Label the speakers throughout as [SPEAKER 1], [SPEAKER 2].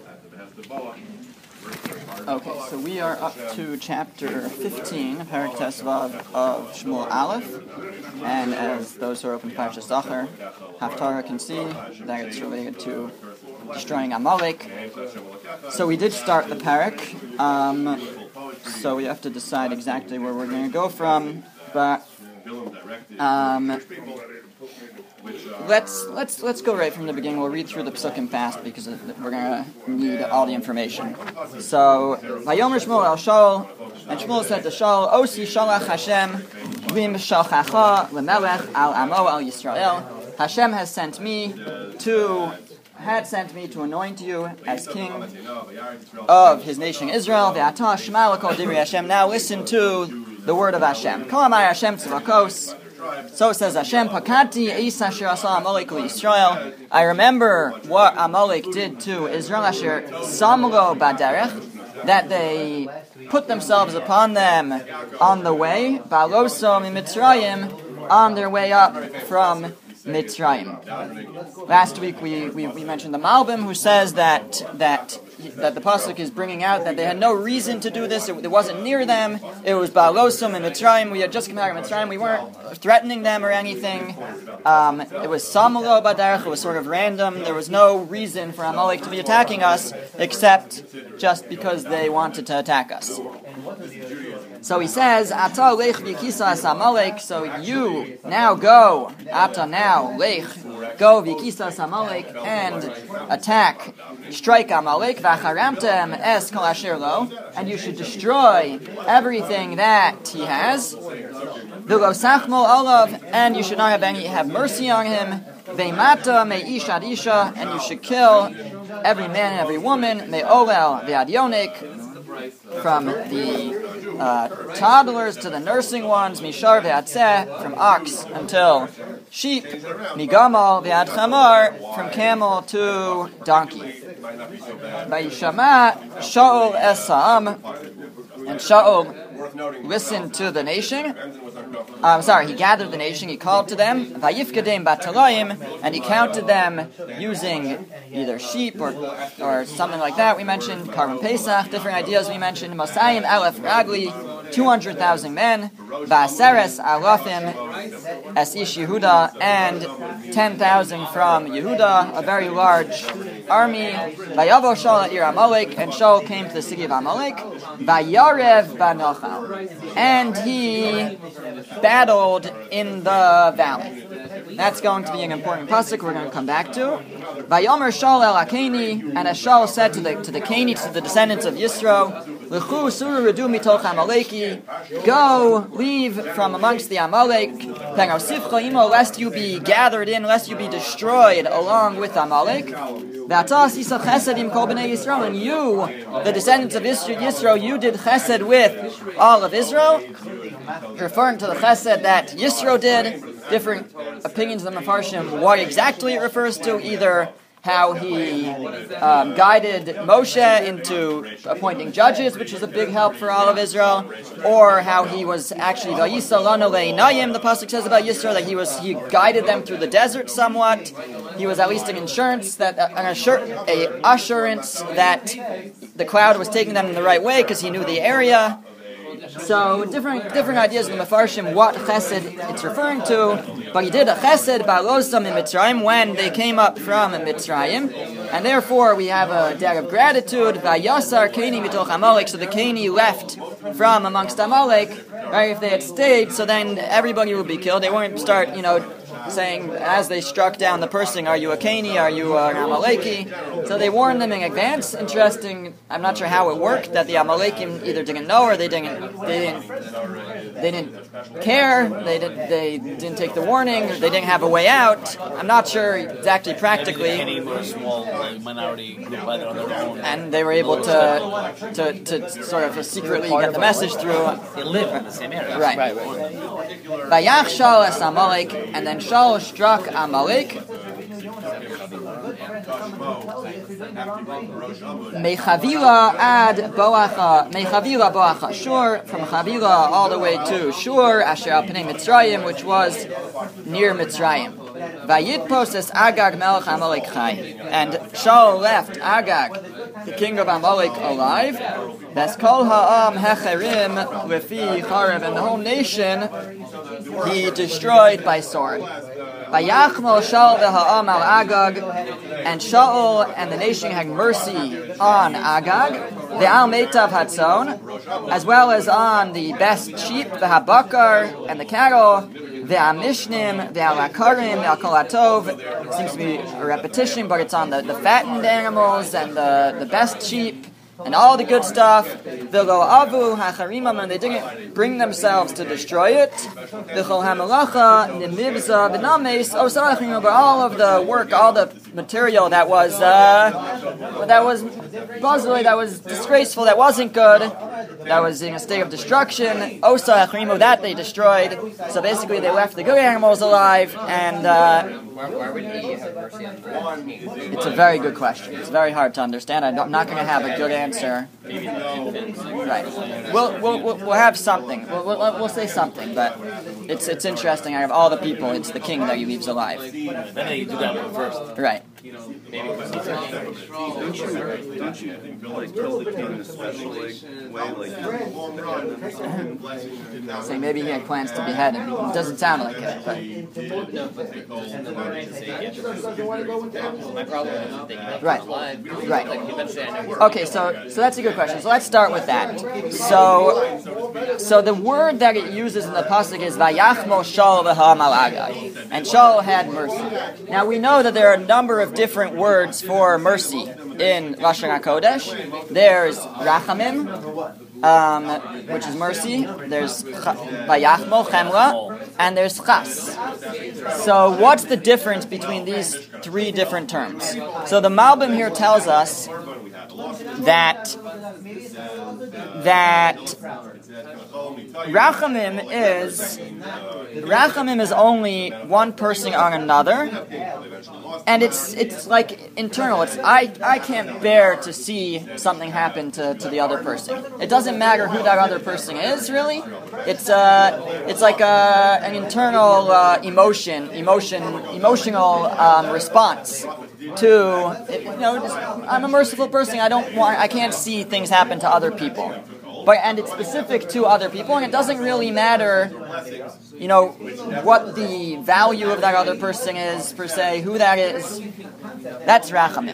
[SPEAKER 1] Okay, so we are up to chapter 15, Perek Tesvav of Shmuel Aleph, and as those who are open Parshas Zachor, Haftarah can see that it's related to destroying Amalek. So we did start the Perek, so we have to decide exactly where we're going to go from, but let's go right from the beginning. We'll read through the Psukim fast because we're going to need all the information. So, Vayomer Shmuel el Shaul, and Shmuel said to Shaul, Osi shalach Hashem, vim shalchacha lemelech al amo al Yisrael. Hashem has sent me to anoint you as king of his nation Israel. Ve'ata shema l'kol divrei Hashem. Now listen to the word of Hashem. Kol amar Hashem tzvakos. So it says, Hashem pakati Isa asher asa Amalek Yisrael. I remember what Amalek did to Israel, asher samlo baderech, that they put themselves upon them on the way, balosom in Mitzrayim, on their way up from Mitzrayim. Last week we mentioned the Malbim, who says that the pasuk is bringing out that they had no reason to do this. It wasn't near them. It was Baalosum in Mitzrayim. We had just come out of Mitzrayim. We weren't threatening them or anything. It was Samulo Badarach. It was sort of random. There was no reason for Amalek to be attacking us except just because they wanted to attack us. So he says, Ata lech v'kisa es Amalek. So you now go. Ata now lech, go v'kisa es Amalek and attack, strike Amalek. V'charamtem es kol asher lo, and you should destroy everything that he has. V'lo sachmo olav, and you should not have mercy on him. Ve'mata me'ish ad isha, and you should kill every man and every woman. Me'olel ve'ad yonik, from the toddlers to the nursing ones, mishar ve'atzeh, from ox until sheep, migamal ve'ad chamar, from camel to donkey. Vayishama Shaul es ha'am, and Shaul listened to the nation. He gathered the nation, he called to them, Vayifkadem batalayim, and he counted them using either sheep or something like that. We mentioned Karban Pesach, different ideas we mentioned. Mosayim Aleph Ragli, 200,000 men, Vaseres Alafim Es Ish Yehuda, and 10,000 from Yehuda, a very large army. Vayavo Shaul at Ir Amalek, and Shaul came to the city of Amalek. Vayarev Banachal, and he battled in the valley. That's going to be an important pasuk we're going to come back to. Vayomer Shaul el Akeni, and as Shaul said to the Keni, to the descendants of Yisro, L'chu suru redu mitoch Amaleki, go, leave from amongst the Amalek, Pengosifcha imo, lest you be gathered in, lest you be destroyed along with Amalek. V'ata sisa chesed im kol bnei Yisrael, and you, the descendants of Yisro, you did chesed with all of Israel, referring to the chesed that Yisro did. Different opinions of the Mefarshim, what exactly it refers to, either how he guided Moshe into appointing judges, which was a big help for all of Israel, or how he was actually Vayisa lanu le'inayim, the pasuk says about Yisro, that he guided them through the desert somewhat. He was at least an assurance that that the cloud was taking them in the right way because he knew the area. So different ideas in the Mefarshim what chesed it's referring to, but he did a chesed ba'alosam in Mitzrayim when they came up from Mitzrayim, and therefore we have a debt of gratitude. Vayasar Keni mitoch Amalek, so the Keni left from amongst Amalek. Right, if they had stayed, so then everybody would be killed. They wouldn't start, saying as they struck down the person, "Are you a Keni? Are you an Amaleki?" So they warned them in advance. Interesting. I'm not sure how it worked that the Amalekim either didn't know or they didn't care. They didn't take the warning. They didn't have a way out. I'm not sure exactly practically.
[SPEAKER 2] Keni were a small minority group either on their own,
[SPEAKER 1] and they were able to sort of secretly get the message through.
[SPEAKER 2] They live in the same area.
[SPEAKER 1] Right. Vayach Shaul es Amalek, and then Shaul struck Amalek. Mechavila ad Boacha, Mechavila Boacha Shur, from Chavila all the way to Shur, Asher al Pnei Mitzrayim, which was near Mitzrayim. Vayitpos es Agag melech Amalek chai. And Shaul left Agag, the king of Amalek, alive. That's kol ha'am hecherim lefi charev, and the whole nation he destroyed by sword. Vayachmol Shaul v'ha'am al Agag, and Shaul and the nation had mercy on Agag, the al meitav hatzon, as well as on the best sheep, the habakar and the cattle, the amishnim, the alakarim, the alkolatov. Seems to be a repetition, but it's on the fattened animals and the best sheep and all the good stuff. V'lo avu hacharimam, and they didn't bring themselves to destroy it. V'chol hamalacha nimivza v'names osarachim, but all of the work, all the material that was buzzily, that was disgraceful, that wasn't good, that was in a state of destruction, osarachim, that they destroyed. So basically, they left the good animals alive, and
[SPEAKER 3] why would he have mercy on them?
[SPEAKER 1] it's a very good question. It's very hard to understand. I'm not going to have a good answer. Right. We'll have something. We'll say something, but it's interesting. Out of all the people, it's the king that he leaves alive.
[SPEAKER 2] Then they do that one first.
[SPEAKER 1] Right.
[SPEAKER 4] Don't you kill the king in a special way,
[SPEAKER 1] So maybe he had plans to behead him. It doesn't sound like it. But.
[SPEAKER 3] No, but my problem is that you're
[SPEAKER 1] Right.
[SPEAKER 3] alive.
[SPEAKER 1] Right.
[SPEAKER 3] Like, eventually I know.
[SPEAKER 1] Okay, so that's a good question. So let's start with that. So the word that it uses in the pasuk is Vayachmo Shaul v'ha'am al Agag, and Shaul had mercy. Now we know that there are a number of different words for mercy in Lashon HaKodesh. There's Rachamim, which is mercy. There's Vayachmo, Chemla, and there's Chas. So what's the difference between these three different terms? So the Malbim here tells us that Rachamim is only one person on another, and it's like internal. It's I can't bear to see something happen to the other person. It doesn't matter who that other person is, really. It's like an internal emotional response to I'm a merciful person. I can't see things happen to other people. And it's specific to other people, and it doesn't really matter, what the value of that other person is, per se, who that is. That's Rachamim.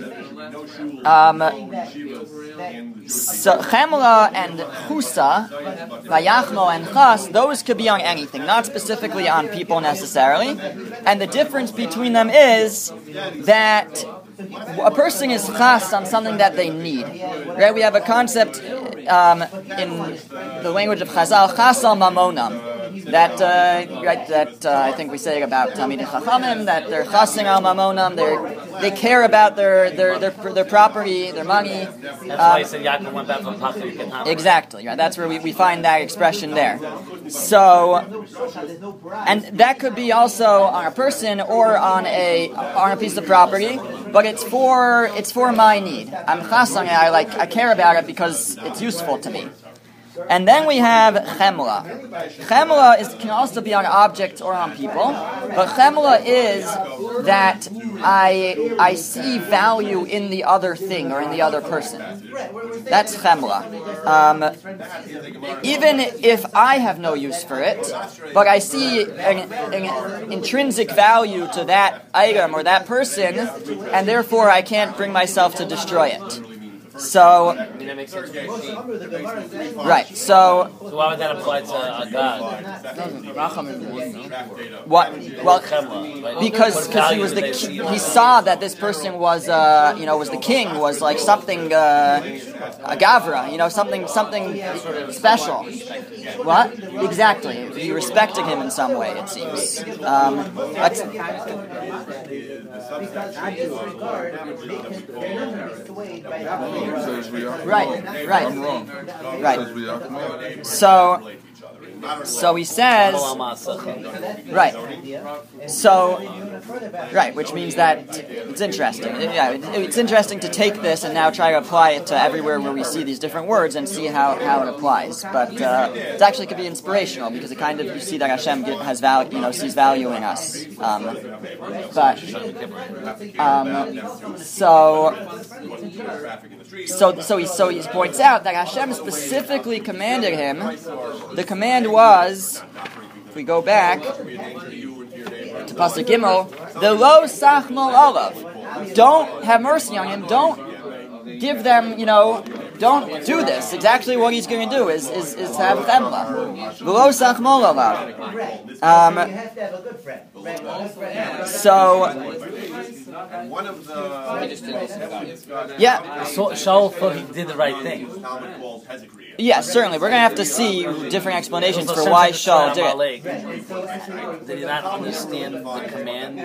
[SPEAKER 1] So Chemla and Chusa, Vayachmo and Chas, those could be on anything, not specifically on people necessarily. And the difference between them is that a person is chas on something that they need. Right? We have a concept in the language of Chazal, chas al mamonam. That I think we say about Talmidei Chachamim, that they're chasing al mamonam. They care about their property, their money.
[SPEAKER 2] That's why he said Yaakov went back from Pachim.
[SPEAKER 1] Exactly. Right. That's where we find that expression there. So, and that could be also on a person or on a piece of property. But it's for my need. I'm chasang it. I care about it because it's useful to me. And then we have chemla. Chemla can also be on objects or on people, but chemla is that I see value in the other thing or in the other person. That's chemla. Even if I have no use for it, but I see an intrinsic value to that item or that person, and therefore I can't bring myself to destroy it. So, right. So
[SPEAKER 2] why would that apply to Agag?
[SPEAKER 1] What? Well,
[SPEAKER 2] Chemla,
[SPEAKER 1] because he was the he saw that this person was was the king, was like something a gavra, something special. What? Exactly. He respected him in some way, it seems.
[SPEAKER 4] Says
[SPEAKER 1] Right.
[SPEAKER 4] I'm wrong.
[SPEAKER 1] Right.
[SPEAKER 4] Says
[SPEAKER 1] So So he says, right. So, right, which means that it's interesting. Yeah, it's interesting to take this and now try to apply it to everywhere where we see these different words and see how it applies. But it actually could be inspirational because it kind of, you see that Hashem has value, sees value in us. So he points out that Hashem specifically commanded him. The command was, if we go back to Pasuk Gimel, the lo sachmol olav. Don't have mercy on him. Don't give them, don't do this. Exactly what he's going to do is have chemla. The lo sachmol olav. Yeah.
[SPEAKER 2] So Shaul thought he did the right thing.
[SPEAKER 1] Yes, certainly. We're going to have to see different explanations for why Shaul did it.
[SPEAKER 2] Did he not understand the command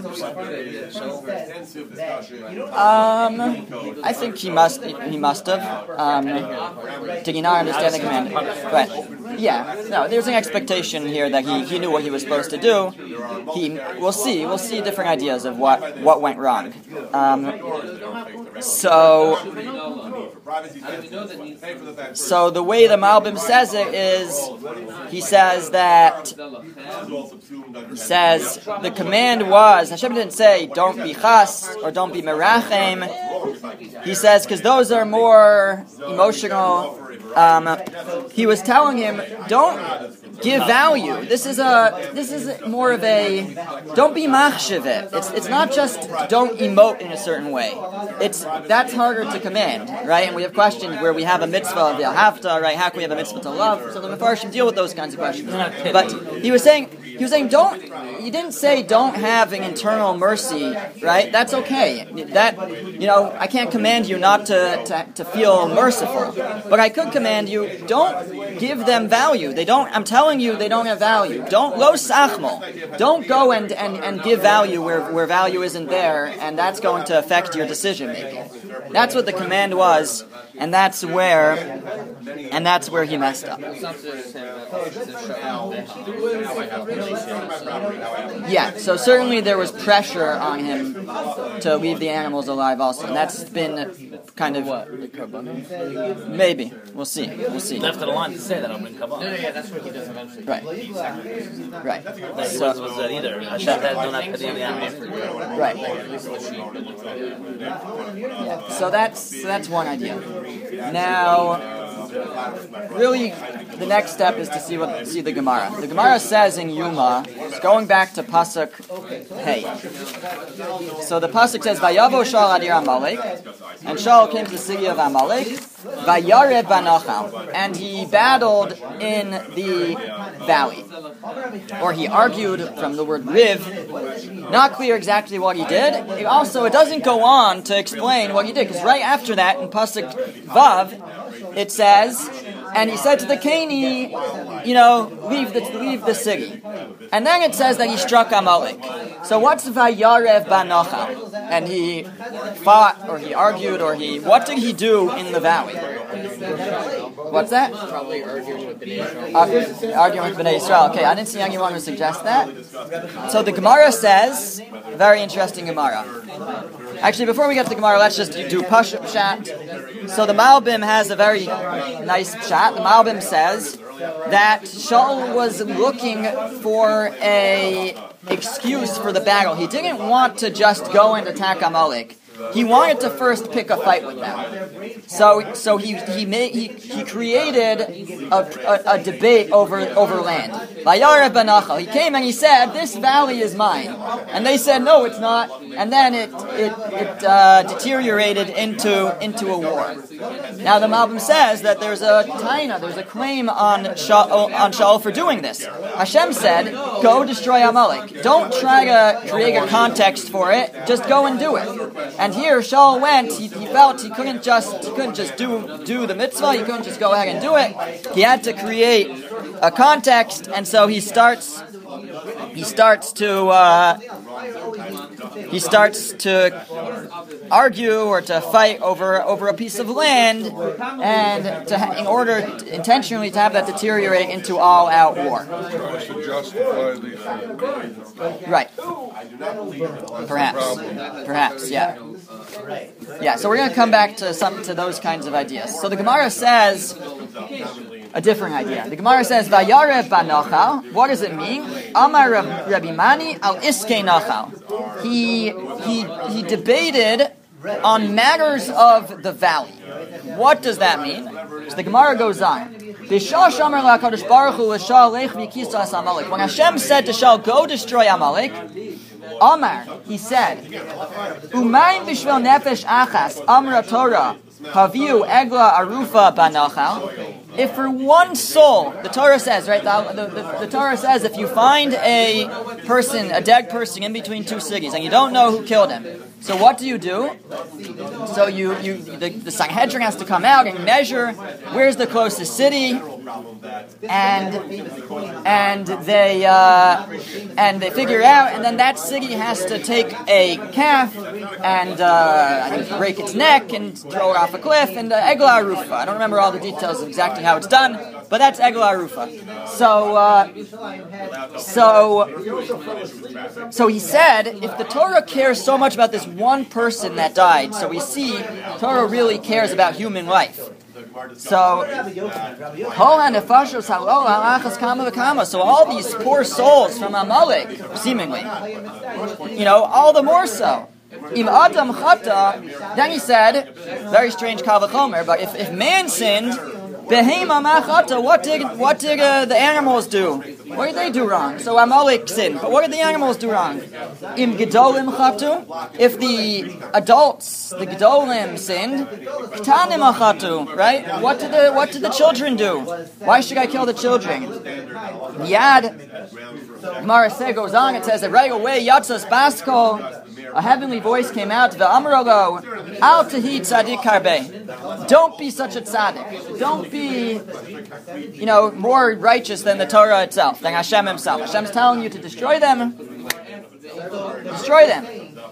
[SPEAKER 2] 100%?
[SPEAKER 1] I think he must have. Did he not understand the command? But yeah, no. There's an expectation here that he knew what he was supposed to do. We'll see different ideas of what went wrong. So the way the Malbim says it is, he says the command was, Hashem didn't say don't be chas or don't be merachem. He says because those are more emotional. He was telling him don't give value. This is more of a don't be machshavit. It's not just don't emote in a certain way. That's harder to command, right? And we have questions where we have a mitzvah of yahavta, right? How can we have a mitzvah to love? So the Mefarshim deal with those kinds of questions. But he was saying don't. You didn't say don't have an internal mercy, right? That's okay. That I can't command you not to feel merciful, but I could command you don't give them value. I'm telling you they don't have value. Don't lo sachmol. Don't go and give value where value isn't there, and that's going to affect your decision making. That's what the command was, and that's where he messed up. Yeah, so certainly there was pressure on him to leave the animals alive also, and that's been kind of maybe. We'll see.
[SPEAKER 2] Left it alone to say that I'm in Kabbalah.
[SPEAKER 3] No, that's what he does eventually.
[SPEAKER 1] Right.
[SPEAKER 2] He was either. Hashem said do not put the animals.
[SPEAKER 1] Right. Yeah. So that's one idea. Now, really, the next step is to see the Gemara. The Gemara says in Yuma, it's going back to Pasuk Hey. So the Pasuk says, Vayavo Shaul ad Ir Amalek, and Shaul came to the city of Amalek, Vayarev banachal, and he battled in the valley. Or he argued from the word riv. Not clear exactly what he did. It doesn't go on to explain what he did, because right after that, in Pasuk Vav, it says, and he said to the Keni, leave the city. And then it says that he struck Amalek. So what's Vayarev banachal? And he fought, or he argued, what did he do in the valley? What's that?
[SPEAKER 3] Probably arguing with Bnei Yisrael.
[SPEAKER 1] Arguing with Bnei Yisrael. Okay, I didn't see anyone who suggests that. So the Gemara says, very interesting Gemara. Actually, before we get to the Gemara, let's just do Pshat. So the Malbim has a very nice Pshat. The Malbim says that Shaul was looking for a excuse for the battle. He didn't want to just go and attack Amalek. He wanted to first pick a fight with them. So he created a debate over land. Vayarev banachal. He came and he said, "This valley is mine," and they said, "No, it's not." And then it deteriorated into a war. Now the Malbim says that there's a claim on Shaul for doing this. Hashem said, "Go destroy Amalek. Don't try to create a context for it. Just go and do it." And here Shaul went. He felt he couldn't just do the mitzvah. He couldn't just go ahead and do it. He had to create a context, and so he starts to he starts to argue or to fight over a piece of land, and in order intentionally to have that deteriorate into all-out war.
[SPEAKER 4] Tries to justify these things.
[SPEAKER 1] Right. Perhaps, yeah. Yeah, so we're going to come back to those kinds of ideas. So the Gemara says a different idea. The Gemara says, Vayare banochal. What does it mean? Amar Rabbi Mani al iskei nachal. He debated on matters of the valley. What does that mean? So the Gemara goes on. When Hashem said to Shaul, go destroy Amalek, Amar, he said, Umayim bishvel nefesh achas, Amra Torah, Haviu egla arufa banachal. If for one soul, the Torah says, right? The Torah says, if you find a dead person in between two cities, and you don't know who killed him, so what do? So the Sanhedrin has to come out and measure where's the closest city, and they figure out, and then that city has to take a calf and break its neck and throw it off a cliff, and egla arufa. I don't remember all the details of exactly how it's done, but that's egla arufa. So he said, if the Torah cares so much about this one person that died, so we see Torah really cares about human life. So all these poor souls from Amalek, seemingly, all the more so. Im Adam chata, then he said, very strange kal v'chomer, but if man sinned, behema machata, what did the animals do? What did they do wrong? So Amalek sinned, but what did the animals do wrong? Im gedolim chatu, if the adults, the gedolim sinned, ktanim achatu, right? What did the children do? Why should I kill the children? Yad, Gemara goes on, it says that right away, Yatzas Baskol, a heavenly voice came out, V'amrolo, al tehi tzadik harbe. Don't be such a tzaddik. Don't be, more righteous than the Torah itself, than Hashem himself. Hashem's telling you to destroy them. Destroy them.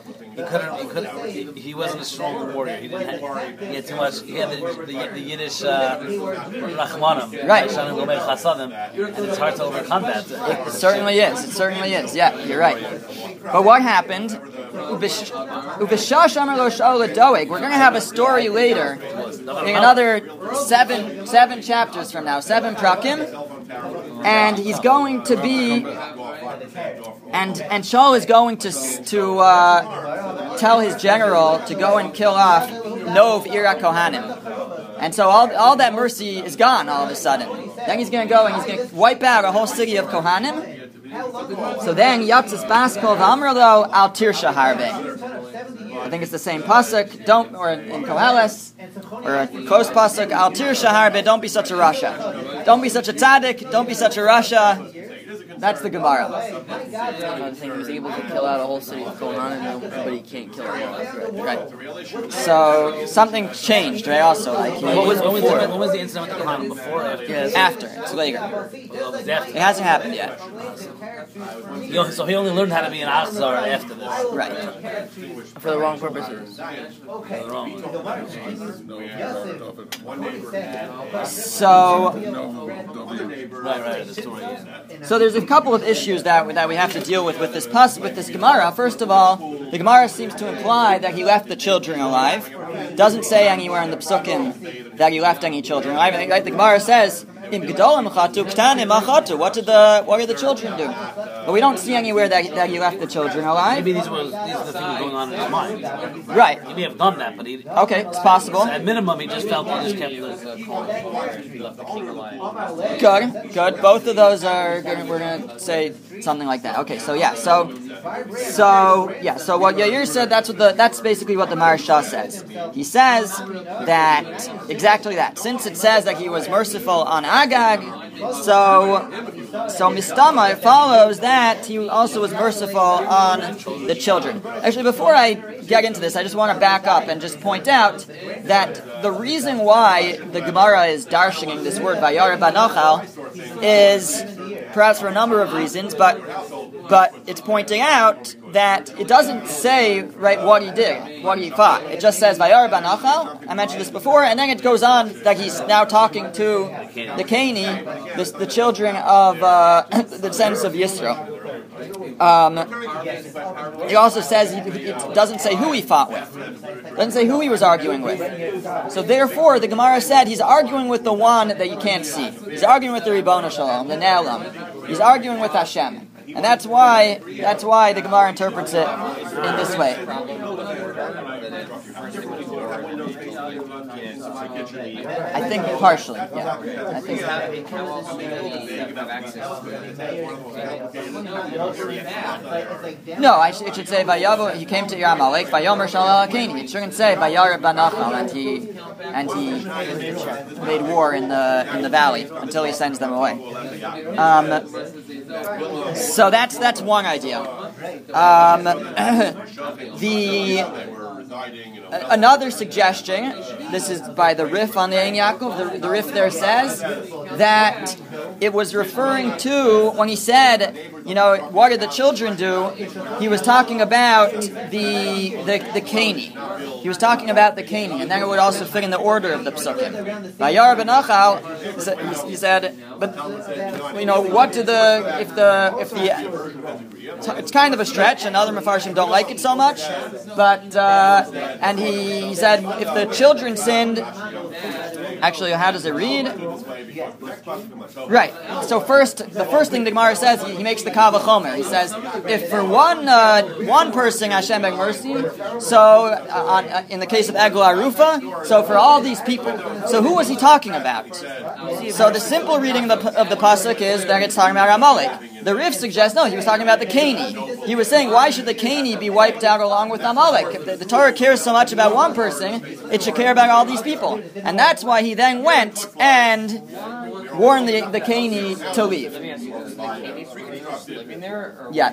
[SPEAKER 2] He wasn't a strong warrior. He had too much. He had the Yiddish Rachmanim,
[SPEAKER 1] right?
[SPEAKER 2] And it's hard to overcome that.
[SPEAKER 1] It certainly is. Yeah, you're right. But what happened? We're going to have a story later, in another seven chapters from now, 7 prakim, and he's going to be, and Shaul is going to tell his general to go and kill off Nov Ira Kohanim. And so all that mercy is gone all of a sudden. Then he's going to go and he's going to wipe out a whole city of Kohanim. So then Yatzis Baskol V'amrlo al Tirsha Harbe. I think it's the same pasuk. Or in Koheles, or a close pasuk al Tirsha Harbe. Don't be such a rasha. Don't be such a tzaddik. Don't be such a rasha. That's the Gemara.
[SPEAKER 3] I think he was able to kill out a whole city of Kohanim, but he can't kill them all.
[SPEAKER 1] Right. So something changed, right? Also, like
[SPEAKER 2] when was the incident with the Kohanim? Before or after?
[SPEAKER 1] Yes. After. It's later. It hasn't happened yet.
[SPEAKER 2] So he only learned how to be an Achzar after this.
[SPEAKER 1] Right.
[SPEAKER 3] For the wrong purposes.
[SPEAKER 1] So.
[SPEAKER 2] Right. The story.
[SPEAKER 1] So there's a couple of issues that we have to deal with this Gemara. First of all, the Gemara seems to imply that he left the children alive. Doesn't say anywhere in the Psukim that he left any children alive. Like the Gemara says, Im gedolim chatu, ktanim achatu. What did the children do? But we don't see anywhere that he left the children alive.
[SPEAKER 2] Maybe these are the things going on in his mind.
[SPEAKER 1] Right.
[SPEAKER 2] He may have done that, but he...
[SPEAKER 1] Okay, it's possible.
[SPEAKER 2] At minimum, he just felt he just kept the king alive.
[SPEAKER 1] Good. Both of those are good. We're going to say something like that. Okay, so what Yair said, that's basically what the Maharsha says. He says that, exactly that. Since it says that he was merciful on Agag, so Mistama, it follows that he also was merciful on the children. Actually, before I get into this, I just want to back up and just point out that the reason why the Gemara is darshing this word Vayare Banochal is perhaps for a number of reasons, but it's pointing out that it doesn't say right what he did, what he fought. It just says Vayar Banachal. I mentioned this before, and then it goes on that he's now talking to the Cani, the children of the descendants of Yisro. He also says it doesn't say who he fought with. It doesn't say who he was arguing with. So therefore, the Gemara said he's arguing with the one that you can't see. He's arguing with the Ribono Shalom, the Ne'elam. He's arguing with Hashem. And that's why the Gemara interprets it in this way. I think partially, yeah. I think no, it should say Vayavu. He came to Amalek. Vayomer Shalal Akeni. It shouldn't say Vayar Banachal, and he made war in the valley until he sends them away. So that's one idea. Another suggestion, this is by the Rif on the Ein Yaakov, the Rif there says that it was referring to, when he said, what did the children do? He was talking about the Cani. He was talking about the Cani, and then it would also fit in the order of the Psukim. Vayar Benachal, he said, but what do it's kind of a stretch, and other Mefarshim don't like it so much, but and he said if the children sinned, actually, how does it read? Right. So the first thing the Gemara says, he makes the Kal V'chomer. He says, if for one person Hashem had mercy, so in the case of Eglah Arufa, so for all these people, so who was he talking about? So the simple reading of the pasuk is that it's talking about Amalek. The Rif suggests, no, he was talking about the Cani. He was saying, why should the Cani be wiped out along with Amalek? If the Torah cares so much about one person, it should care about all these people. And that's why he then went and warned the Cani to leave. Yeah.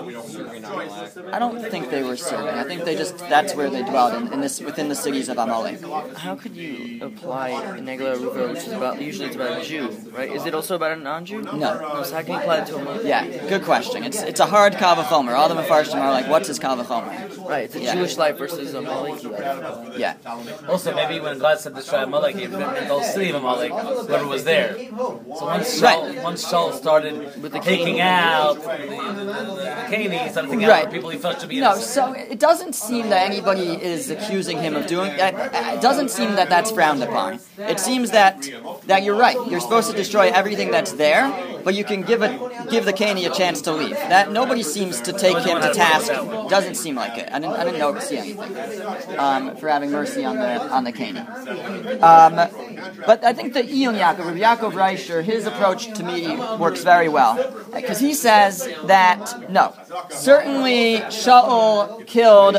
[SPEAKER 1] I don't think they were serving. I think that's where they dwelled, within the cities of Amalek.
[SPEAKER 3] How could you apply Negla Ruva, which is usually it's about a Jew, right? Is it also about a non-Jew?
[SPEAKER 1] No.
[SPEAKER 3] So how can you apply it to a Muslim?
[SPEAKER 1] Yeah, good question. It's a hard Kal V'chomer. All the Mefarshim are like, what's his Kal V'chomer?
[SPEAKER 3] Right, it's a Jewish life versus a Amaleki life.
[SPEAKER 1] Yeah.
[SPEAKER 2] Also, maybe when God said destroy Amalek, he meant the whole city of Amalek, whoever was there. So once Shaul started with taking out the Cani, started taking out the people he felt should be innocent.
[SPEAKER 1] No, so it doesn't seem that anybody is accusing him of doing that. It doesn't seem that that's frowned upon. It seems that you're right. You're supposed to destroy everything that's there, but you can give the Cani a chance to leave. That nobody seems to take him to task. Doesn't seem like it. I didn't see anything for having mercy on the Cani. But I think the Iyun Yaakov, Rabbi Yaakov Reisher, his approach to me works very well, because he says that no, certainly Shaul killed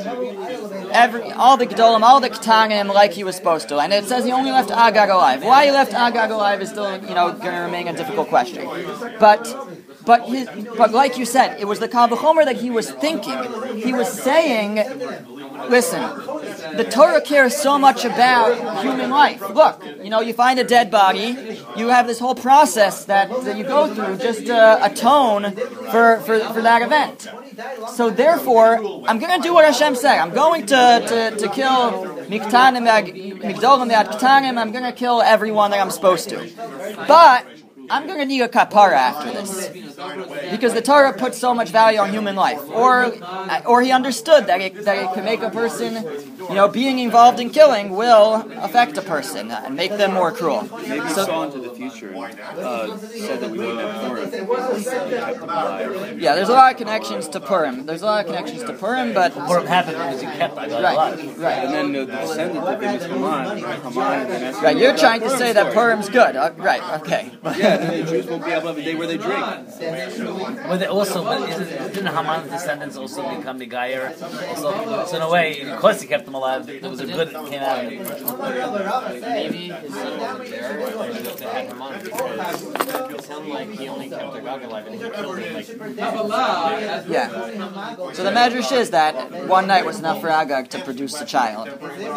[SPEAKER 1] all the Gedolim, all the Ketanim like he was supposed to, and it says he only left Agag alive. Why he left Agag alive is still going to remain a difficult question. But like you said, it was the Kal V'chomer that he was thinking. He was saying, listen, the Torah cares so much about human life. Look, you find a dead body, you have this whole process that you go through just to atone for that event. So therefore, I'm going to do what Hashem said. I'm going to kill Miktanim, Migdolim, Ketanim. I'm going to kill everyone that I'm supposed to. But I'm going to need a kapara after this, because the Torah puts so much value on human life, or he understood that it could make a person, being involved in killing will affect a person and make them more cruel.
[SPEAKER 5] Maybe saw into the future and said that we wouldn't have Purim. Kept them alive.
[SPEAKER 1] Yeah, there's a lot of connections to Purim. But
[SPEAKER 2] Purim happened because he kept alive.
[SPEAKER 1] Right.
[SPEAKER 5] And then the descendant of him is Haman.
[SPEAKER 1] Right, you're trying to say that Purim's good. Right, okay.
[SPEAKER 5] Yeah, and the Jews won't be able to have a day where they drink.
[SPEAKER 2] But didn't Haman's descendants also become the Gayer? So in a way, because he kept them alive. There was a good that came out of it.
[SPEAKER 6] Maybe his son wasn't there, or they had him on, because it sounded like he only kept Agag alive and he killed him.
[SPEAKER 1] Yeah. So the medrash is that one night was enough for Agag to produce a child.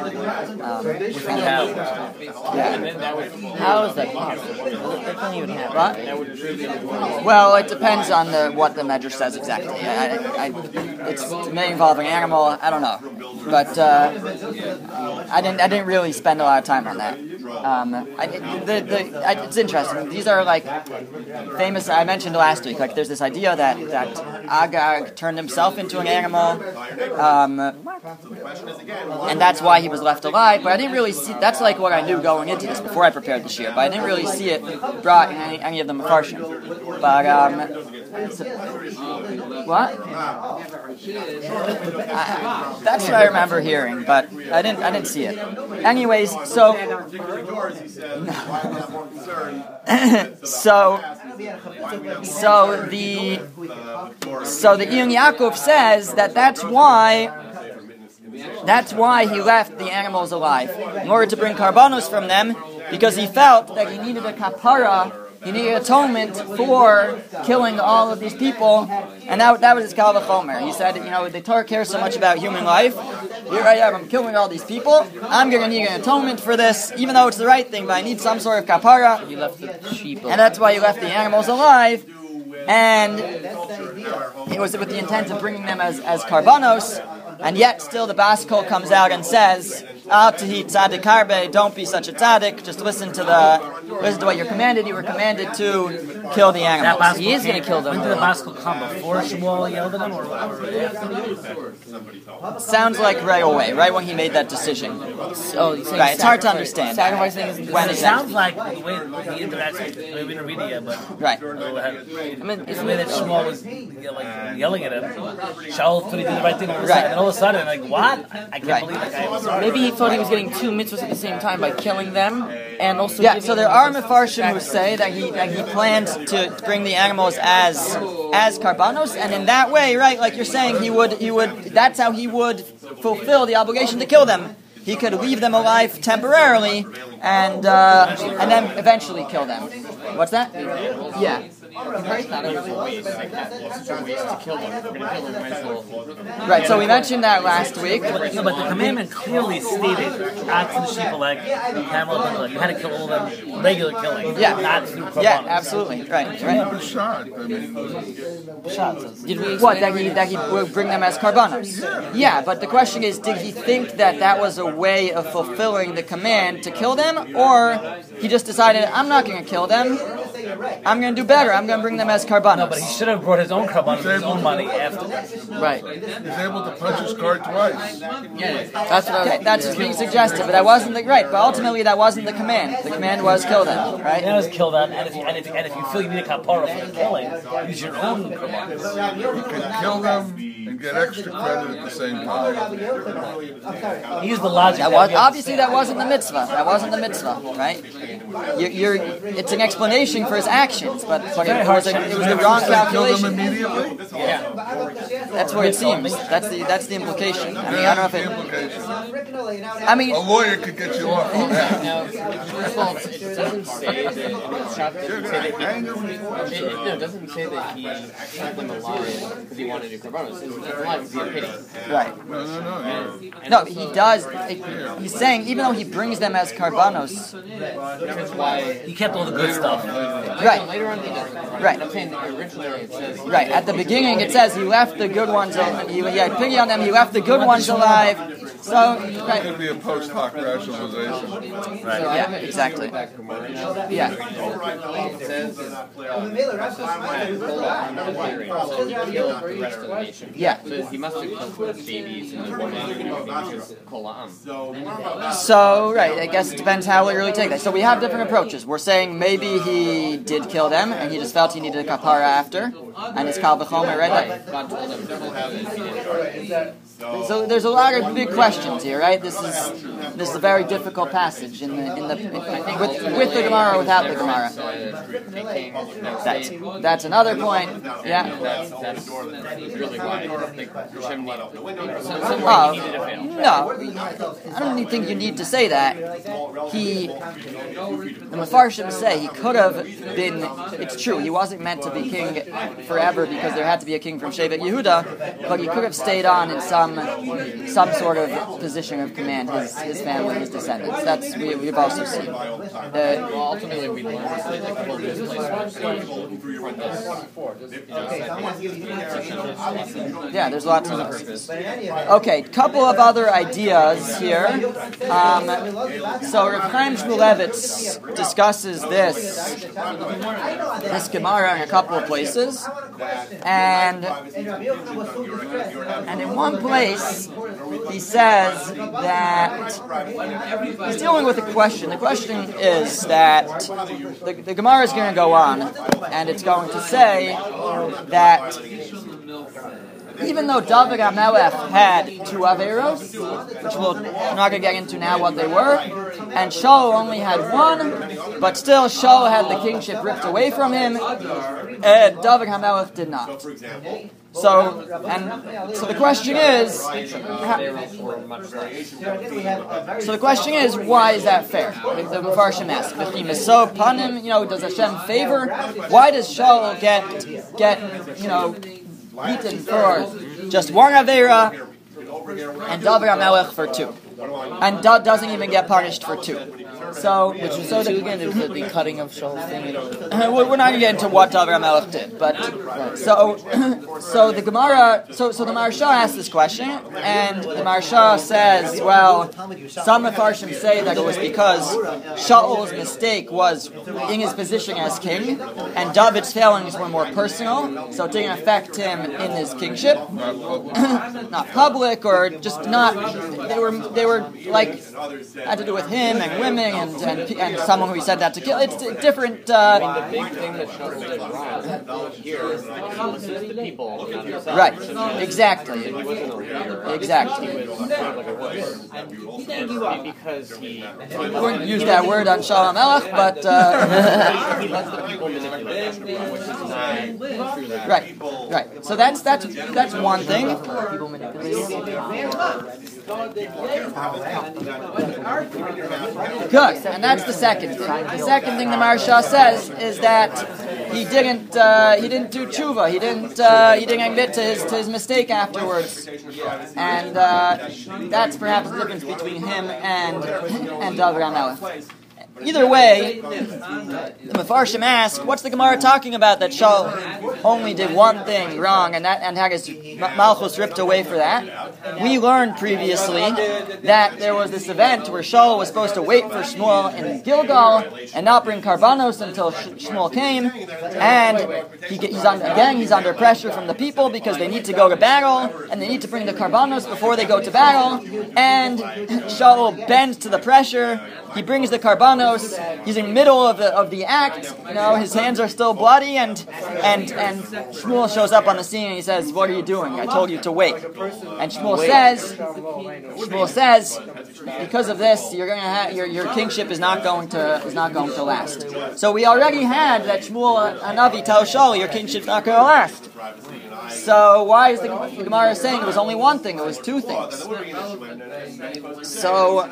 [SPEAKER 3] How is that possible? That can't even happen.
[SPEAKER 1] What? Well, it depends on what the medrash says exactly. It may involve an animal. I don't know, but I didn't really spend a lot of time on that. It's interesting. These are like famous. I mentioned last week. Like, there's this idea that Agag turned himself into an animal, and that's why he was left alive. But I didn't really see. That's like what I knew going into this before I prepared this year. But I didn't really see it brought in any of the Mefarshim. But what? That's what I remember hearing, but I didn't see it. Anyways, so the Iyun Yaakov says that's why he left the animals alive, in order to bring karbanos from them, because he felt that he needed a kapara. He needed atonement for killing all of these people, and that was his kal v'chomer. He said, the Torah cares so much about human life. Here I am, I'm killing all these people. I'm going to need an atonement for this, even though it's the right thing, but I need some sort of kapara.
[SPEAKER 3] He left the sheep,
[SPEAKER 1] and that's why he left the animals alive, and it was with the intent of bringing them as karbanos. And yet, still, the Bas Kol comes out and says, "Al tihi tzaddik harbe, don't be such a tzaddik. Just listen to what you're commanded. You were commanded to kill the animals."
[SPEAKER 3] He is going to kill them.
[SPEAKER 2] When did the Bas Kol come? Before Shmuel yelled at him, or after?
[SPEAKER 1] Sounds like right away, right when he made that decision.
[SPEAKER 3] Oh,
[SPEAKER 1] right. It's hard to understand.
[SPEAKER 3] Sacrificing isn't
[SPEAKER 2] when it sounds like the way he interacts with. We didn't read it yet, but
[SPEAKER 1] right.
[SPEAKER 2] I mean, it's the way that Shmuel was yelling at him. Shaul thought he did the right thing, right? And all of a sudden, like, what? I can't believe that guy was sorry.
[SPEAKER 3] Maybe he thought he was getting two mitzvahs at the same time by killing them and also.
[SPEAKER 1] Yeah. So there are mefarshim who say that he planned to bring the animals as karbanos, and in that way, right? Like you're saying, he would. That's how he would fulfill the obligation to kill them. He could leave them alive temporarily, and then eventually kill them. What's that? Yeah. Right, so we mentioned that last week.
[SPEAKER 2] No, but the commandment clearly stated, ox and sheep alike, camel and you had to kill all of them, regular killing.
[SPEAKER 1] Yeah,
[SPEAKER 2] not through korbanos.
[SPEAKER 1] Yeah, absolutely. Right.
[SPEAKER 3] Did we
[SPEAKER 1] that he would bring them as karbanos? Yeah, but the question is, did he think that was a way of fulfilling the command to kill them, or he just decided, I'm not going to kill them, I'm going to do better, I'm going to bring them as karbanos?
[SPEAKER 2] No, but he should have brought his own karbanos with his own money after.
[SPEAKER 1] Right.
[SPEAKER 4] He's able to punch his card twice.
[SPEAKER 3] Yeah, that's
[SPEAKER 1] just being suggested, but that wasn't right. But ultimately, that wasn't the command. The command was kill them, right?
[SPEAKER 2] It was kill them, and if you feel you need a kapara for the killing, use your own karbanos.
[SPEAKER 4] You can kill them and get extra credit at the same time.
[SPEAKER 2] He used the logic.
[SPEAKER 1] That wasn't the mitzvah. That wasn't the mitzvah, right? It's an explanation for his actions, but it was the wrong calculation.
[SPEAKER 4] Kill them immediately?
[SPEAKER 2] Yeah.
[SPEAKER 1] That's what it seems. That's the implication. I mean, I don't know if it.
[SPEAKER 4] A lawyer could get you off on that.
[SPEAKER 6] Now, first of all, it doesn't say that it doesn't say that he shot them alive because he wanted to do karbanos. It's alive because he had pity.
[SPEAKER 1] Right. No, he does. He's saying even though he brings them as karbanos,
[SPEAKER 6] that's why
[SPEAKER 2] he kept all the good stuff.
[SPEAKER 1] Right.
[SPEAKER 6] Later on, he doesn't.
[SPEAKER 1] Right.
[SPEAKER 6] I'm saying originally it says.
[SPEAKER 1] Right. At the beginning, it says he left the good ones. He had pity on them. He left the good ones alive. So, right.
[SPEAKER 4] It could be a post hoc rationalization.
[SPEAKER 1] Right. Yeah. Exactly. Yeah.
[SPEAKER 6] It says
[SPEAKER 1] yeah.
[SPEAKER 6] So he must have killed the babies and the women because Kola'am.
[SPEAKER 1] So, right, I guess it depends how we really take that. So we have different approaches. We're saying maybe he did kill them, and he just felt he needed a kapara after, and it's kal v'chomer, right?
[SPEAKER 6] God told him to have it if he didn't.
[SPEAKER 1] So there's a lot of big questions questions here, right? This is a very difficult passage with the Gemara or without the Gemara. That's another point. Yeah.
[SPEAKER 6] That's really why Hashem needed
[SPEAKER 1] no, I don't think you need to say that. The Mefarshim say he could have been. It's true, he wasn't meant to be king forever because there had to be a king from Shevet Yehuda, but he could have stayed on in some sort of position of command. His family, his descendants. That's we've also seen.
[SPEAKER 6] ultimately, we learned that the whole displacement from this.
[SPEAKER 1] Yeah, there's lots of those. Okay, couple of other ideas here. So Rav Chaim Shmulevitz discusses this Gemara in a couple of places, and in one place he says that he's dealing with a question. The question is that the Gemara is going to go on, and it's going to say that even though David HaMelech had two Averos, which we're not going to get into now what they were, and Shaul only had one, but still Shaul had the kingship ripped away from him, and David HaMelech did not. So the question is, why is that fair? The Mefarshim ask, so panim, does Hashem favor? Why does Shaul get beaten for just one Avera, and David HaMelech for two, and doesn't even get punished for two? So
[SPEAKER 3] the cutting of Shaul's thing.
[SPEAKER 1] We're not going to get into what David HaMelech did, but so the Gemara, so the Maharsha asks this question, and the Maharsha says, well, some Mefarshim say that it was because Shaul's mistake was in his position as king, and David's failings were more personal, so it didn't affect him in his kingship, not public, or just not. They were like had to do with him and women and someone who he said that to kill. It's different.
[SPEAKER 6] The big thing that Shaul did wrong here is the people.
[SPEAKER 1] Right. Exactly.
[SPEAKER 6] Because he
[SPEAKER 1] wouldn't use that word on Shaul HaMelech, but
[SPEAKER 6] he lets the people manipulate everyone, which is not true.
[SPEAKER 1] Right. So that's one thing. Good, and that's the second thing. The second thing the Maharsha says is that he didn't do tshuva. He didn't admit to his mistake afterwards, and that's perhaps the difference between him and David HaMelech. Either way, the Mefarshim ask, what's the Gemara talking about that Shaul only did one thing wrong and had his Malchus ripped away for that? We learned previously that there was this event where Shaul was supposed to wait for Shmuel in Gilgal and not bring Karbanos until Shmuel came, and he's under pressure from the people because they need to go to battle and they need to bring the Karbanos before they go to battle, and Shaul bends to the pressure. He brings the Karbanos. He's in the middle of the act. His hands are still bloody, and Shmuel shows up on the scene and he says, "What are you doing? I told you to wait." And Shmuel says, because of this, you're going to have your kingship is not going to last. So we already had that Shmuel Hanavi tells Shaul, your kingship's not going to last. So why is the Gemara saying it was only one thing? It was two things. So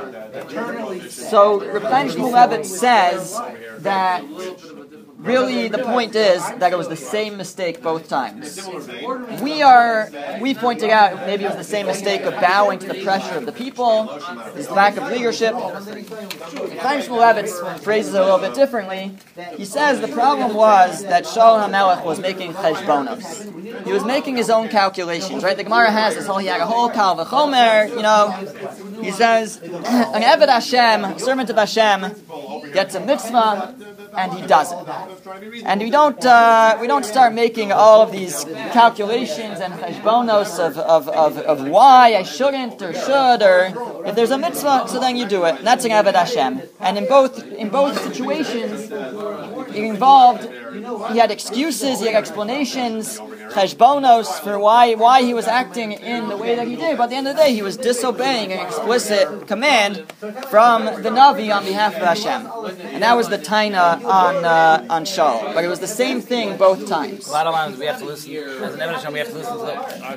[SPEAKER 1] Reb Chaim Shmulevitz says that really the point is that it was the same mistake both times. We pointed out maybe it was the same mistake of bowing to the pressure of the people, his lack of leadership. Chaim Shmulevitz phrases it a little bit differently. He says the problem was that Shaul HaMelech was making cheshbonos. He was making his own calculations, right? The Gemara has this he had a whole kal v'chomer, He says, an Eved Hashem, a servant of Hashem, gets a mitzvah, and he does it. And we don't start making all of these calculations and cheshbonos of why I shouldn't or should, or if there's a mitzvah, so then you do it. And that's an Eved Hashem. And in both situations, it involved, he had excuses, he had explanations, cheshbonos for why he was acting in the way that he did. But at the end of the day, he was disobeying an explicit command from the Navi on behalf of Hashem. And that was the taina on Shaul. But it was the same thing both times.
[SPEAKER 2] A lot of times we have to listen, as an evidence, we have to listen to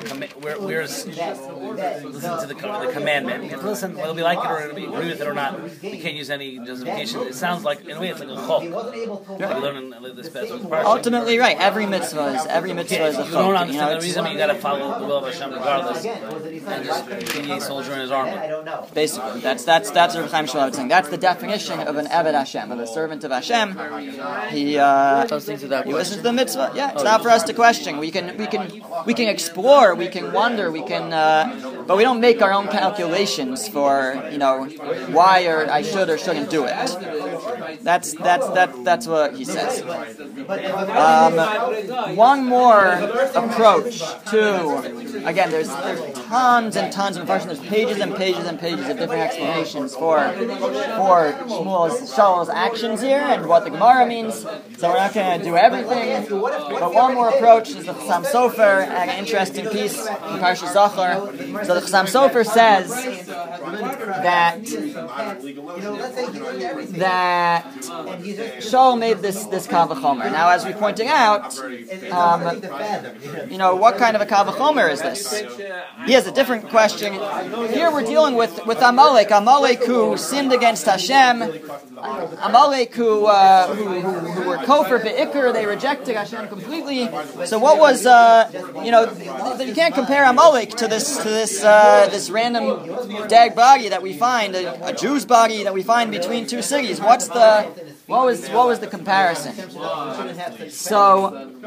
[SPEAKER 2] the commandment. We have to listen, whether we like it or we agree with it or not. We can't use any justification. It sounds like, in a way, it's like a chok. Like we learn in this passage.
[SPEAKER 1] Ultimately, right. Every mitzvah is a chok.
[SPEAKER 2] You don't understand the reason, but you got to follow the will of Hashem regardless, and just be a soldier in his army.
[SPEAKER 1] Basically, that's what Chaim Shmuel was saying. That's the definition of an Eved Hashem, of a servant of Hashem. He listens to the mitzvah. Yeah, it's not for us to question. We can explore, we can wonder, but we don't make our own calculations for why or I should or shouldn't do it. That's what he says. One more approach to, again, there's tons and tons of information. There's pages and pages and pages of different explanations for Shaul's actions here and what the Gemara means. So we're not going to do everything. But one more approach is the Chassam Sofer, an interesting piece in Parshas Zachor. So the Chassam Sofer says that Shaul made this Kal V'chomer. Now, as we're pointing out, what kind of a Kal V'chomer is this? He has a different question. Here we're dealing with Amalek who sinned against Hashem, Amalek who were kofar be'ikr, they rejected Hashem completely. So what was, you can't compare Amalek to this random dead body that we find, a Jew's body that we find between two cities. What was the comparison? So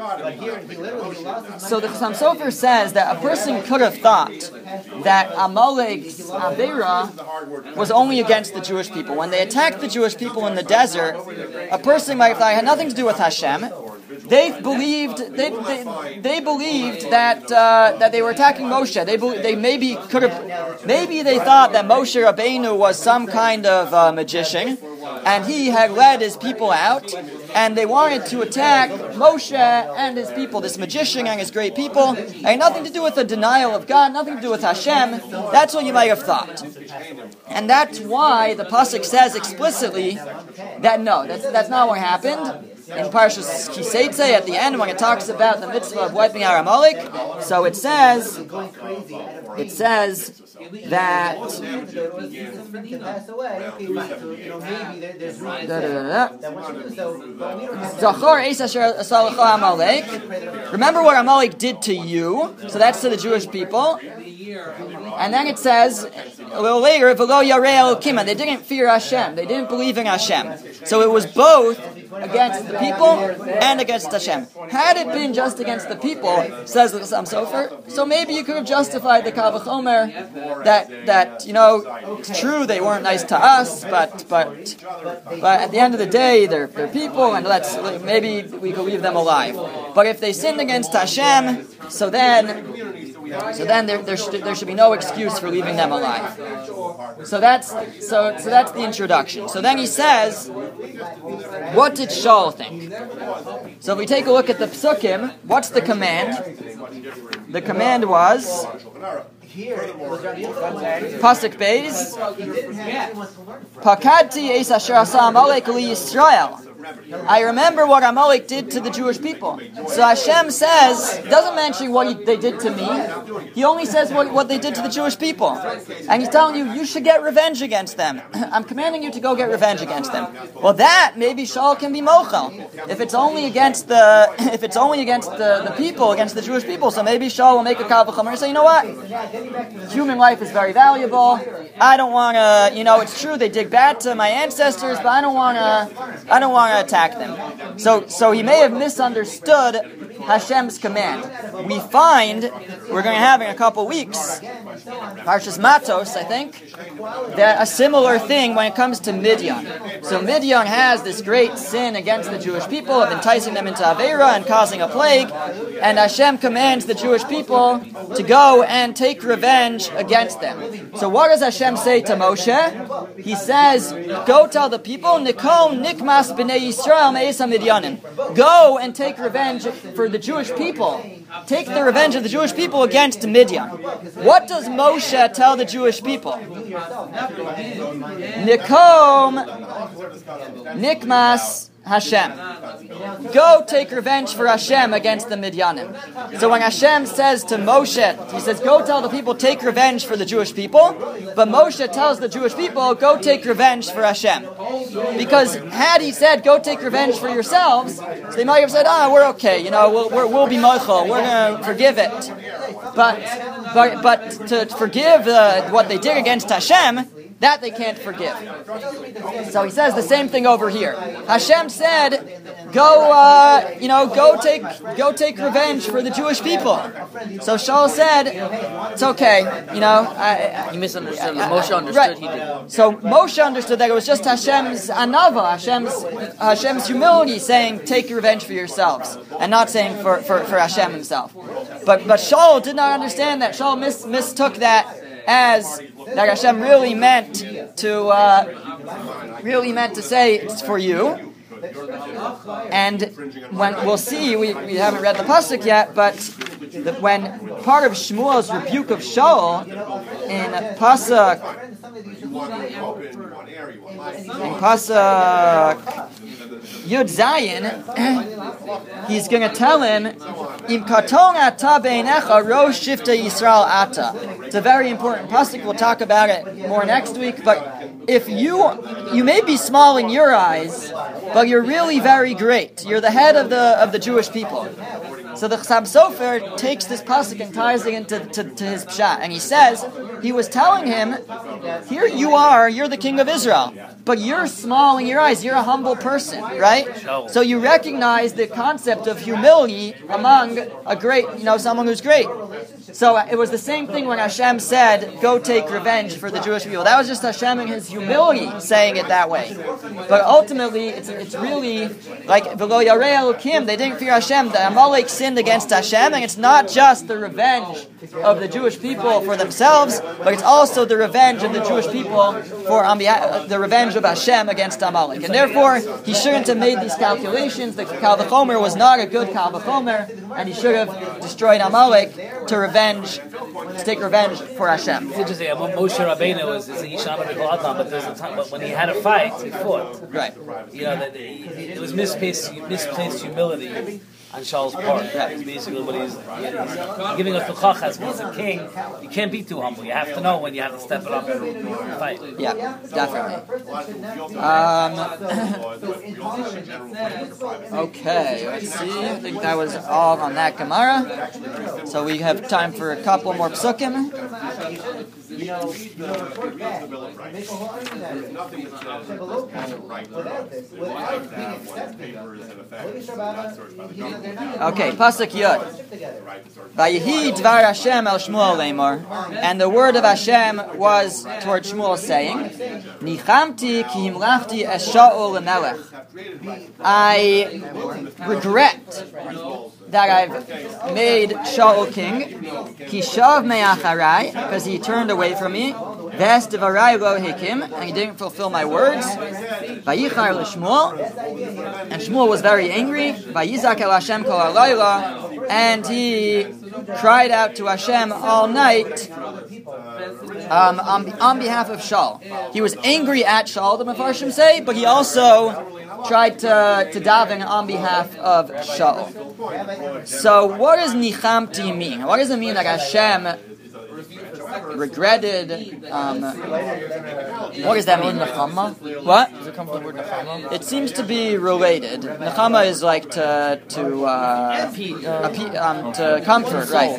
[SPEAKER 1] the Chassam Sofer says that a person could have thought that Amalek's Avera was only against the Jewish people. When they attacked the Jewish people in the desert, a person might have thought it had nothing to do with Hashem. They believed that they were attacking Moshe. Maybe they thought that Moshe Rabbeinu was some kind of magician, and he had led his people out, and they wanted to attack Moshe and his people, this magician and his great people. It had nothing to do with the denial of God, nothing to do with Hashem. That's what you might have thought. And that's why the Pasuk says explicitly that no, that's not what happened. In Parshas Kiseitze, at the end, when it talks about the mitzvah of wiping out Amalek, so it says that remember what Amalek did to you, so that's to the Jewish people. And then it says a little later, they didn't fear Hashem, they didn't believe in Hashem. So it was both against the people and against Hashem. Had it been just against the people, says the Chassam Sofer, so maybe you could have justified the Kal V'chomer that it's true they weren't nice to us, but at the end of the day they're people, and maybe we could leave them alive. But if they sinned against Hashem, so then there should be no excuse for leaving them alive. So that's the introduction. So then he says, what did Shaul think? So if we take a look at the Psukim, what's the command? The command was Pasuk Beis, Pakadti es asher asa Amalek li Yisrael. I remember what Amalek did to the Jewish people. So Hashem says, doesn't mention what they did to me. He only says what they did to the Jewish people. And he's telling you should get revenge against them. I'm commanding you to go get revenge against them. Well, that maybe Shaul can be mochel. If it's only against the people, against the Jewish people, so maybe Shaul will make a Kal V'chomer and say, you know what? Human life is very valuable. I don't want to, it's true they did bad to my ancestors, but I don't want to attack them. So he may have misunderstood Hashem's command. We find, we're going to have in a couple weeks, Parshas Matos, I think, that a similar thing when it comes to Midian. So Midian has this great sin against the Jewish people of enticing them into Avera and causing a plague, and Hashem commands the Jewish people to go and take revenge against them. So what does Hashem say to Moshe? He says, go tell the people, Nikom nikmas b'nei Yisrael me'esa Midyanim. Go and take revenge for the Jewish people, take the revenge of the Jewish people against Midian. What does Moshe tell the Jewish people? Nikom Nikmas Hashem. Go take revenge for Hashem against the Midianim. So when Hashem says to Moshe, he says, go tell the people, take revenge for the Jewish people. But Moshe tells the Jewish people, go take revenge for Hashem. Because had he said, go take revenge for yourselves, so they might have said, we're okay, we'll be mochel, we're going to forgive it. But to forgive what they did against Hashem, that they can't forgive. So he says the same thing over here. Hashem said, go take revenge for the Jewish people. So Shaul said, it's okay.
[SPEAKER 3] He misunderstood. Moshe understood.
[SPEAKER 1] Right.
[SPEAKER 3] He did.
[SPEAKER 1] So Moshe understood that it was just Hashem's anava, Hashem's humility, saying, take revenge for yourselves, and not saying for Hashem himself. But Shaul did not understand that. Shaul mistook that as that Hashem really meant to say it's for you. And when we'll see, we haven't read the pasuk yet, but when part of Shmuel's rebuke of Shaul in pasuk Yud Zayin, he's going to tell him, Im katon ata beinecha rosh shifta Yisrael ata. It's a very important pasuk. We'll talk about it more next week. But if you may be small in your eyes, but you're really very great. You're the head of the Jewish people. So the Chassam Sofer takes this pasuk and ties it into his pshat, and he says he was telling him, here you are, you're the king of Israel, but you're small in your eyes. You're a humble person, right? So you recognize the concept of humility among a great, someone who's great. So it was the same thing when Hashem said, go take revenge for the Jewish people. That was just Hashem in his humility saying it that way. But ultimately, it's really like, V'lo yarei Elokim, they didn't fear Hashem. The Amalek sinned against Hashem, and it's not just the revenge of the Jewish people for themselves, but it's also the revenge of the Jewish people the revenge of Hashem against Amalek. And therefore, he shouldn't have made these calculations. The Kal V'chomer was not a good Kal V'chomer, and he should have destroyed Amalek to take revenge for Hashem.
[SPEAKER 2] It's interesting. Moshe Rabbeinu is a Yisham B'Kol Adam, but there's a time when he had a fight, he fought.
[SPEAKER 1] Right.
[SPEAKER 2] It was misplaced humility on Shaul's part. That's basically what he's giving us the chachas. When he's a king, you can't be too humble. You have to know when you have to step it up and fight.
[SPEAKER 1] Yeah, definitely. Okay, let's see. I think that was all on that Gemara. So we have time for a couple more psukim. Okay, pasuk Yud. Vayehi dvar Hashem el Shmuel lemor, and the word of Hashem was toward Shmuel, saying, Nichamti ki himlachti es Shaul lemelech. I regret that I've made Shaul king, ki shav me'acharai, because he turned away from me, ves devarai lo hikim, and he didn't fulfill my words. Vayichar l'Shmuel, and Shmuel was very angry. Vayizak el Hashem kol halayla, and he cried out to Hashem all night on behalf of Shaul. He was angry at Shaul, the Mefarshim say, but he also tried to daven on behalf of Shaul. So what does Nichamti mean? What does it mean that Hashem regretted? What does that mean? Nechama? What?
[SPEAKER 3] Does it come from the word nechama?
[SPEAKER 1] It seems to be related. Nechama is like to comfort, right?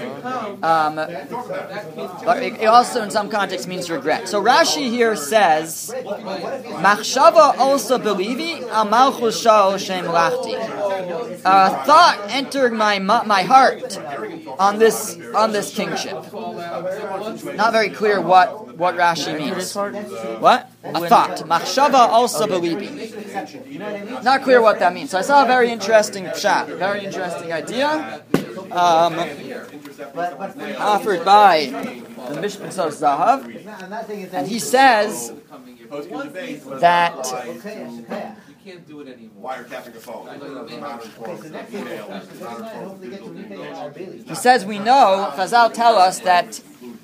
[SPEAKER 1] But it also, in some contexts, means regret. So Rashi here says, "Machshava also believe amalchus Shaul shem lachti." A thought entered my heart on this kingship. Not very clear what Rashi means. What? A thought. Machshava also believing. Not clear what that means. So I saw a very interesting pshat, very interesting idea, offered by the Mishpat of Zahav, and he says that
[SPEAKER 7] can't do it anymore. Wiretapping a phone.
[SPEAKER 1] He says we know, Chazal tell us that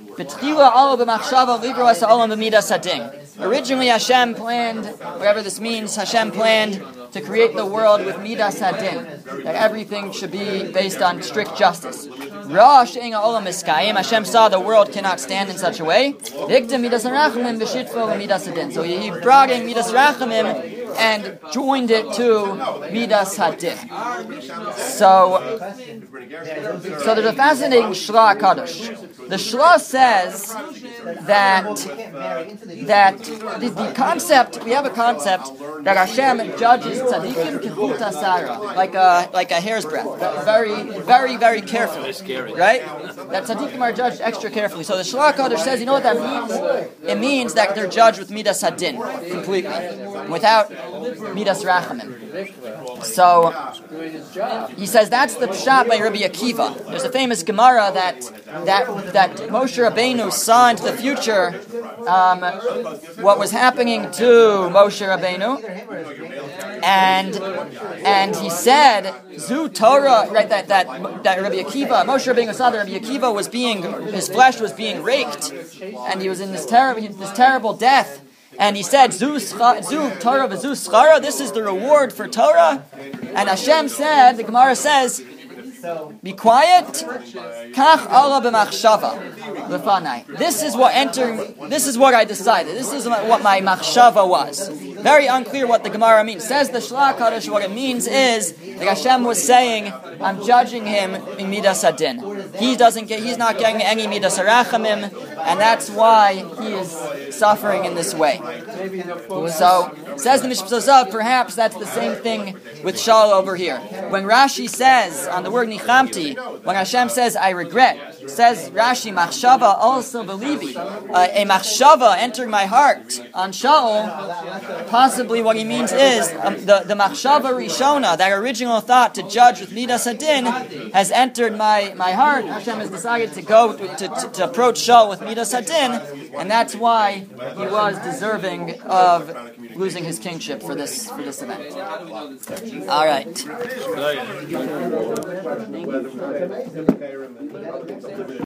[SPEAKER 1] originally Hashem planned, whatever this means, Hashem planned to create the world with midas hadin, that everything should be based on strict justice. Hashem saw the world cannot stand in such a way. So he brought in midas rachamim and joined it to midas hadin. So there's a fascinating Shla Kadosh. The Shla says that the concept, we have a concept that Hashem judges tzaddikim kechuta sara, like a hair's breadth, very, very, very carefully, right? That tzaddikim are judged extra carefully. So the Shla Kadosh says, you know what that means? It means that they're judged with midas hadin completely, without midas rachamim. So he says that's the pshat by Rabbi Akiva. There's a famous Gemara that Moshe Rabbeinu saw into the future what was happening to Moshe Rabbeinu, and he said Zu Torah, right? That Rabbi Akiva, Moshe Rabbeinu saw that Rabbi Akiva his flesh was being raked, and he was in this terrible death. And he said, Zu Torah v'Zu Schara, this is the reward for Torah. And Hashem said, the Gemara says, be quiet. Kach Allah b'machshava l'fanai. This is what I decided. This is what my machshava was. Very unclear what the Gemara means. Says the Shla Kadosh, what it means is that Hashem was saying, I'm judging him in midas hadin. He's not getting any midas harachamim, and that's why he is suffering in this way. So says the Mishpat Zav, perhaps that's the same thing with Shaul over here. When Rashi says on the word nichamti, when Hashem says I regret, says Rashi machshava also belibi, a machshava entered my heart on Shaul. Possibly what he means is the machshava rishona, that original thought to judge with midas hadin, has entered my heart. Hashem has decided to go to approach Shaul with midas hadin, and that's why he was deserving of losing his kingship for this event. All right.